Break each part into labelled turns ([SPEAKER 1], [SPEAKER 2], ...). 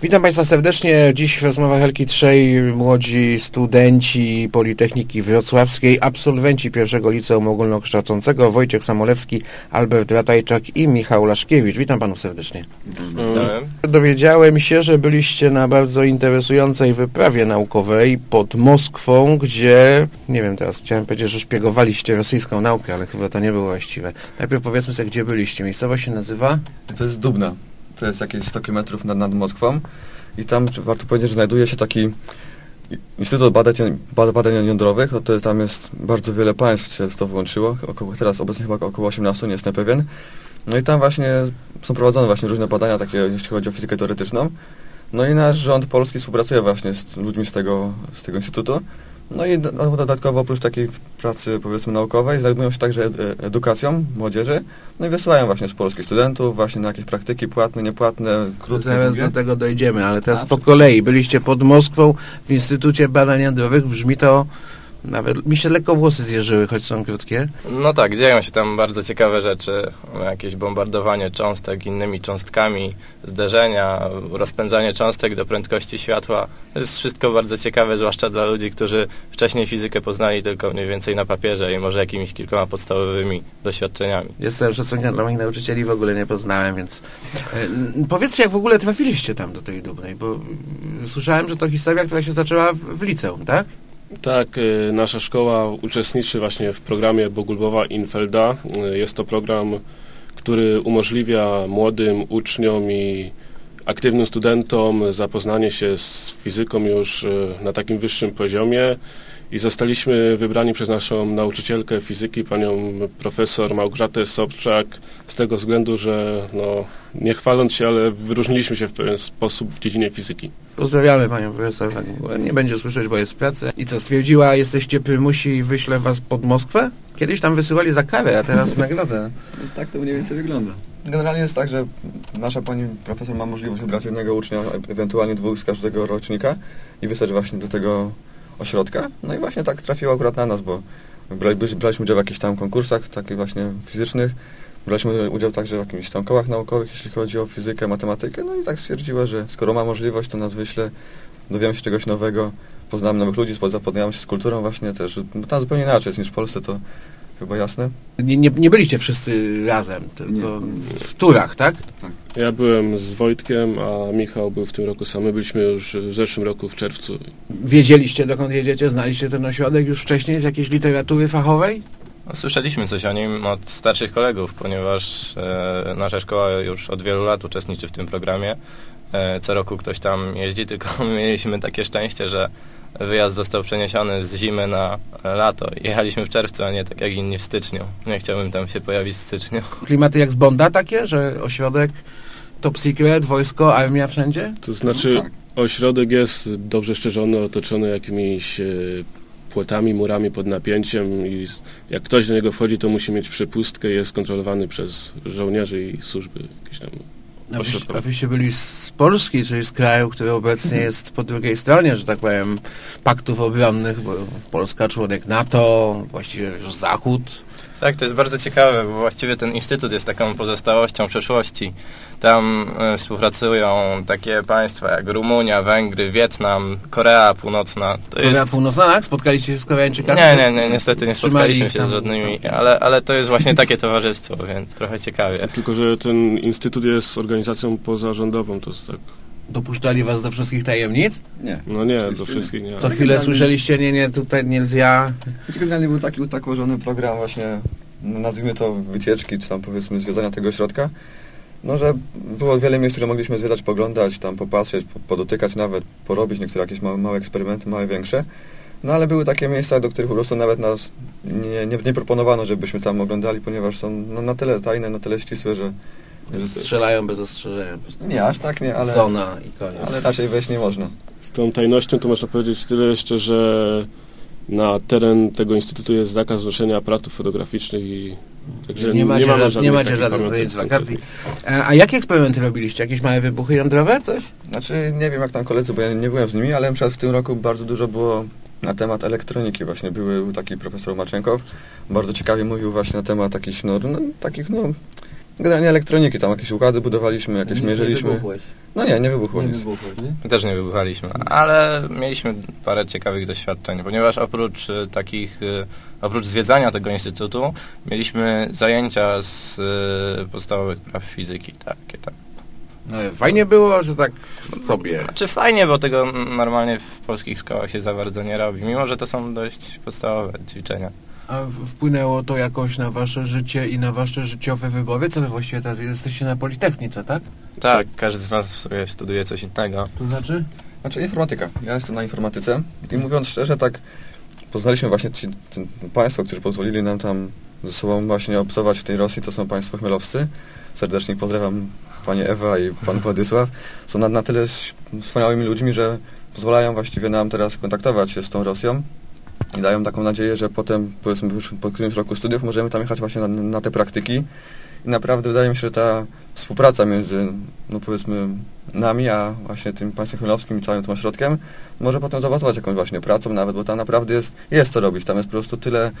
[SPEAKER 1] Witam Państwa serdecznie. Dziś w rozmowach Elki trzej młodzi studenci Politechniki Wrocławskiej, absolwenci pierwszego liceum ogólnokształcącego, Wojciech Samolewski, Albert Ratajczak i Michał Laszkiewicz. Witam Panów serdecznie. Dowiedziałem się, że byliście na bardzo interesującej wyprawie naukowej pod Moskwą, gdzie, nie wiem, teraz chciałem powiedzieć, że szpiegowaliście rosyjską naukę, ale chyba to nie było właściwe. Najpierw powiedzmy sobie, gdzie byliście. Miejscowość się nazywa?
[SPEAKER 2] To jest Dubna. To jest jakieś 100 km nad Moskwą i tam warto powiedzieć, że znajduje się taki Instytut Badań Jądrowych. Tam jest bardzo wiele państw się w to włączyło, teraz obecnie chyba około 18, nie jestem pewien. No i tam właśnie są prowadzone właśnie różne badania takie, jeśli chodzi o fizykę teoretyczną. No i nasz rząd polski współpracuje właśnie z ludźmi z tego instytutu. No i dodatkowo oprócz takiej pracy, powiedzmy, naukowej zajmują się także edukacją młodzieży, no i wysyłają właśnie z Polski studentów właśnie na jakieś praktyki płatne, niepłatne, krótkie.
[SPEAKER 1] Zaraz do tego dojdziemy, ale teraz po kolei. Byliście pod Moskwą w Instytucie Badań Jądrowych, brzmi to, nawet mi się lekko włosy zjeżyły, choć są krótkie.
[SPEAKER 3] No tak, dzieją się tam bardzo ciekawe rzeczy, jakieś bombardowanie cząstek innymi cząstkami, zderzenia, rozpędzanie cząstek do prędkości światła. To jest wszystko bardzo ciekawe, zwłaszcza dla ludzi, którzy wcześniej fizykę poznali tylko mniej więcej na papierze i może jakimiś kilkoma podstawowymi doświadczeniami.
[SPEAKER 1] Jestem szacunkiem dla moich nauczycieli, w ogóle nie poznałem, więc powiedzcie, jak w ogóle trafiliście tam do tej Dubnej, bo słyszałem, że to historia, która się zaczęła w liceum, tak?
[SPEAKER 4] Tak, nasza szkoła uczestniczy właśnie w programie Bogusława-Infelda. Jest to program, który umożliwia młodym uczniom i aktywnym studentom zapoznanie się z fizyką już na takim wyższym poziomie i zostaliśmy wybrani przez naszą nauczycielkę fizyki, panią profesor Małgorzatę Sobczak, z tego względu, że nie chwaląc się, ale wyróżniliśmy się w pewien sposób w dziedzinie fizyki.
[SPEAKER 1] Pozdrawiamy panią profesor. Nie będzie słyszeć, bo jest w pracy. I co, stwierdziła, jesteście prymusi i wyślę was pod Moskwę? Kiedyś tam wysyłali za karę, a teraz w nagrodę.
[SPEAKER 2] Tak to mniej więcej wygląda. Generalnie jest tak, że nasza pani profesor ma możliwość wybrać jednego ucznia, ewentualnie dwóch z każdego rocznika i wysłać właśnie do tego ośrodka. No i właśnie tak trafiło akurat na nas, bo braliśmy udział w jakichś tam konkursach, takich właśnie fizycznych. Braliśmy udział także w jakichś tam kołach naukowych, jeśli chodzi o fizykę, matematykę. No i tak stwierdziła, że skoro ma możliwość, to nas wyśle, dowiemy się czegoś nowego, poznamy nowych ludzi, zapoznamy się z kulturą właśnie też. Bo tam zupełnie inaczej jest niż w Polsce, to chyba jasne.
[SPEAKER 1] Nie byliście wszyscy razem, tylko w turach, tak?
[SPEAKER 2] Tak.
[SPEAKER 4] Ja byłem z Wojtkiem, a Michał był w tym roku sam. My byliśmy już w zeszłym roku w czerwcu.
[SPEAKER 1] Wiedzieliście, dokąd jedziecie? Znaliście ten ośrodek już wcześniej z jakiejś literatury fachowej?
[SPEAKER 3] No, słyszeliśmy coś o nim od starszych kolegów, ponieważ nasza szkoła już od wielu lat uczestniczy w tym programie. Co roku ktoś tam jeździ, tylko mieliśmy takie szczęście, że wyjazd został przeniesiony z zimy na lato. Jechaliśmy w czerwcu, a nie tak jak inni w styczniu. Nie chciałbym tam się pojawić w styczniu.
[SPEAKER 1] Klimaty jak z Bonda takie, że ośrodek top secret, wojsko, armia wszędzie?
[SPEAKER 4] To znaczy
[SPEAKER 2] No tak.
[SPEAKER 4] Ośrodek jest dobrze szczerzony, otoczony jakimiś płotami, murami pod napięciem i jak ktoś do niego wchodzi, to musi mieć przepustkę i jest kontrolowany przez żołnierzy i służby jakieś tam ośrodkowe.
[SPEAKER 1] A wyście byli z Polski, czyli z kraju, który obecnie jest po drugiej stronie, że tak powiem, paktów obronnych, bo Polska członek NATO, właściwie już Zachód.
[SPEAKER 3] Tak, to jest bardzo ciekawe, bo właściwie ten instytut jest taką pozostałością przeszłości. Tam współpracują takie państwa jak Rumunia, Węgry, Wietnam, Korea Północna.
[SPEAKER 1] Korea Północna, tak? Spotkaliście się z Koreańczykami?
[SPEAKER 3] Nie, niestety nie spotkaliśmy się z żadnymi, ale to jest właśnie takie towarzystwo, więc trochę ciekawie.
[SPEAKER 4] Tylko, że ten instytut jest organizacją pozarządową, to jest tak.
[SPEAKER 1] Dopuszczali was do wszystkich tajemnic?
[SPEAKER 2] Nie.
[SPEAKER 4] No nie, do wszystkich nie.
[SPEAKER 1] Co chwilę słyszeliście, nie, tutaj nельзя.
[SPEAKER 2] Generalnie był taki ułożony program właśnie, nazwijmy to wycieczki, czy tam powiedzmy zwiedzania tego ośrodka. No, że było wiele miejsc, które mogliśmy zwiedzać, poglądać, tam popatrzeć, podotykać nawet, porobić niektóre jakieś małe eksperymenty, małe, większe. No ale były takie miejsca, do których po prostu nawet nas nie proponowano, żebyśmy tam oglądali, ponieważ są na tyle tajne, na tyle ścisłe, że
[SPEAKER 1] Strzelają bez ostrzeżenia.
[SPEAKER 2] nie, aż tak nie, ale
[SPEAKER 1] Zona i koniec.
[SPEAKER 2] Ale raczej wejść nie można.
[SPEAKER 4] Z tą tajnością to można powiedzieć tyle jeszcze, że na teren tego instytutu jest zakaz noszenia aparatów fotograficznych i także
[SPEAKER 1] nie macie żadnych
[SPEAKER 4] zdjęć
[SPEAKER 1] z wakacji. A jakie eksperymenty robiliście? Jakieś małe wybuchy jądrowe? Coś?
[SPEAKER 2] Znaczy, nie wiem jak tam koledzy, bo ja nie byłem z nimi, ale na przykład w tym roku bardzo dużo było na temat elektroniki właśnie. Był taki profesor Maczenkow, bardzo ciekawie mówił właśnie na temat takich Generalnie elektroniki, tam jakieś układy budowaliśmy, jakieś
[SPEAKER 5] Nic
[SPEAKER 2] mierzyliśmy.
[SPEAKER 5] Nie wybuchłeś.
[SPEAKER 2] No nie wybuchło
[SPEAKER 5] Nie
[SPEAKER 2] nic.
[SPEAKER 5] wybuchłeś, nie?
[SPEAKER 3] My też nie wybuchaliśmy, ale mieliśmy parę ciekawych doświadczeń, ponieważ oprócz zwiedzania tego instytutu, mieliśmy zajęcia z podstawowych praw fizyki, takie tam.
[SPEAKER 1] No, fajnie było, że tak sobie.
[SPEAKER 3] Znaczy fajnie, bo tego normalnie w polskich szkołach się za bardzo nie robi, mimo że to są dość podstawowe ćwiczenia.
[SPEAKER 1] A wpłynęło to jakoś na wasze życie i na wasze życiowe wybory? Co wy właściwie teraz jesteście na Politechnice, tak?
[SPEAKER 3] Tak, każdy z nas sobie studiuje coś innego.
[SPEAKER 1] To znaczy?
[SPEAKER 2] Znaczy informatyka. Ja jestem na informatyce i mówiąc szczerze, tak poznaliśmy właśnie państwo, którzy pozwolili nam tam ze sobą właśnie obcować w tej Rosji, to są państwo chmielowscy. Serdecznie pozdrawiam Pani Ewa i Pan Władysław. Są na tyle wspaniałymi ludźmi, że pozwalają właściwie nam teraz kontaktować się z tą Rosją i dają taką nadzieję, że potem, powiedzmy, już po którymś roku studiów możemy tam jechać właśnie na te praktyki. I naprawdę wydaje mi się, że ta współpraca między, no powiedzmy, nami, a właśnie tym państwem chmielowskim i całym tym ośrodkiem może potem zaowocować jakąś właśnie pracą nawet, bo tam naprawdę jest to robić. Tam jest po prostu tyle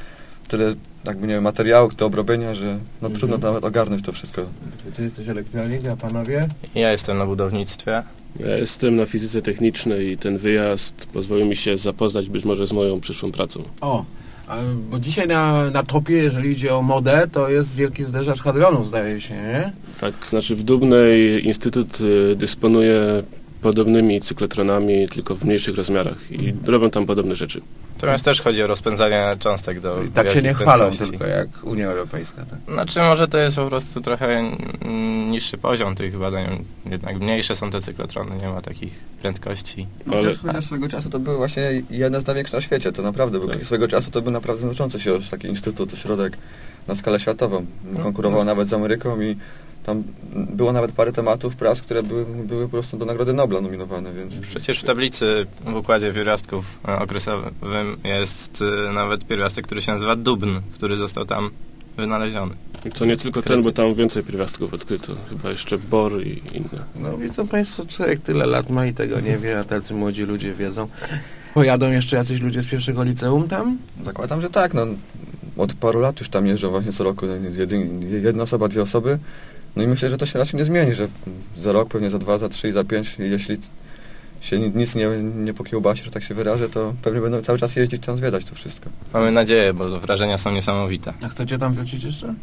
[SPEAKER 2] jakby nie wiem, materiału do obrobienia, że no trudno nawet ogarnąć to wszystko.
[SPEAKER 1] Ty jesteś elektronik, a panowie?
[SPEAKER 3] Ja jestem na budownictwie.
[SPEAKER 4] Ja jestem na fizyce technicznej i ten wyjazd pozwolił mi się zapoznać być może z moją przyszłą pracą.
[SPEAKER 1] O, bo dzisiaj na topie, jeżeli idzie o modę, to jest wielki zderzacz hadronów, zdaje się, nie?
[SPEAKER 4] Tak, znaczy w Dubnej Instytut dysponuje podobnymi cyklotronami, tylko w mniejszych rozmiarach i robią tam podobne rzeczy.
[SPEAKER 3] Natomiast też chodzi o rozpędzanie cząstek do
[SPEAKER 1] I tak się
[SPEAKER 3] wielkich
[SPEAKER 1] nie chwalą
[SPEAKER 3] prędkości.
[SPEAKER 1] tylko jak Unia Europejska, tak?
[SPEAKER 3] Znaczy może to jest po prostu trochę niższy poziom tych badań, jednak mniejsze są te cyklotrony, nie ma takich prędkości.
[SPEAKER 2] Chociaż swego czasu to były właśnie jedne z największych na świecie, to naprawdę był,
[SPEAKER 4] Tak.
[SPEAKER 2] Swego czasu to był naprawdę znaczący się taki instytut, ośrodek na skalę światową. Konkurował nawet z Ameryką i tam było nawet parę tematów prac, które były po prostu do Nagrody Nobla nominowane, więc...
[SPEAKER 3] Przecież w tablicy w układzie pierwiastków okresowym jest nawet pierwiastek, który się nazywa dubn, który został tam wynaleziony.
[SPEAKER 4] I to nie tylko ten, bo tam więcej pierwiastków odkryto. Chyba jeszcze bor i inne.
[SPEAKER 1] No widzą państwo, człowiek tyle lat ma i tego nie wie, a tacy młodzi ludzie wiedzą. Pojadą jeszcze jacyś ludzie z pierwszego liceum tam?
[SPEAKER 2] Zakładam, że tak, no od paru lat już tam jeżdżą właśnie co roku jedna osoba, dwie osoby. No i myślę, że to się raczej nie zmieni, że za rok, pewnie za 2, za 3, za 5, jeśli się nic nie pokiełbasi, że tak się wyrażę, to pewnie będą cały czas jeździć tam zwiedzać to wszystko.
[SPEAKER 3] Mamy nadzieję, bo wrażenia są niesamowite.
[SPEAKER 1] A chcecie tam wrócić jeszcze?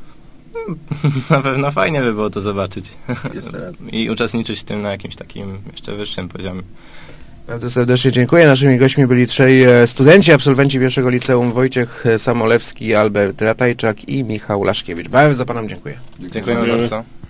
[SPEAKER 3] Na pewno fajnie by było to zobaczyć.
[SPEAKER 1] Jeszcze raz.
[SPEAKER 3] I uczestniczyć w tym na jakimś takim jeszcze wyższym poziomie.
[SPEAKER 1] Bardzo serdecznie dziękuję. Naszymi gośćmi byli trzej studenci, absolwenci pierwszego liceum: Wojciech Samolewski, Albert Ratajczak i Michał Laszkiewicz. Bardzo panom dziękuję.
[SPEAKER 3] Dziękujemy bardzo.